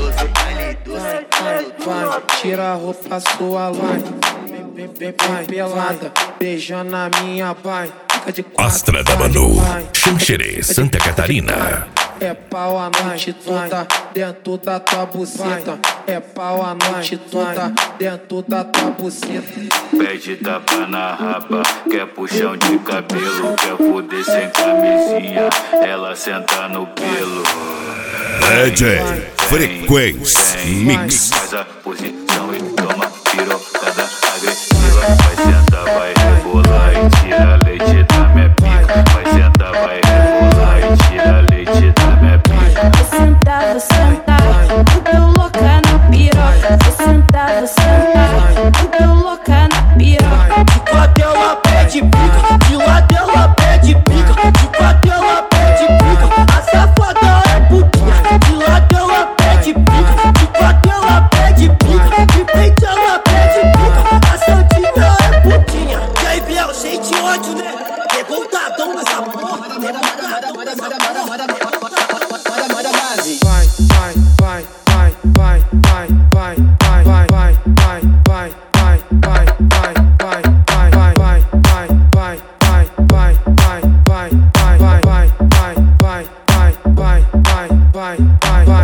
Vai, tira a roupa sua line. Vem pelada, beijando a minha pai. Astra da Manu, Xanxerê, Santa Catarina. É pau a noite toda dentro da tua buceta. É pau a noite toda dentro da tua buceta. Pede tapa na raba, quer puxão de cabelo, quer foder sem camisinha, ela senta no pelo. DJ Frequência Mix. Faz a posição e toma pirocada agressiva. Vai sentar, vai rebolar e tira leite da minha pica. Vai sentar, vai rebolar e tira leite da minha pica. Vou sentar, eu tô louca na piroca. Vou sentar, eu tô louca na piroca. De quatro ela pede pica, de lado ela pede pica. De quatro ela pede pica, a safada é putinha. De lado ela pede pica, de quatro ela pede pica. De peito ela pede pica, a santinha é putinha. E aí, Biel, sente ódio, né? Pegou o dadão nessa porra, pegou o dadão nessa porra.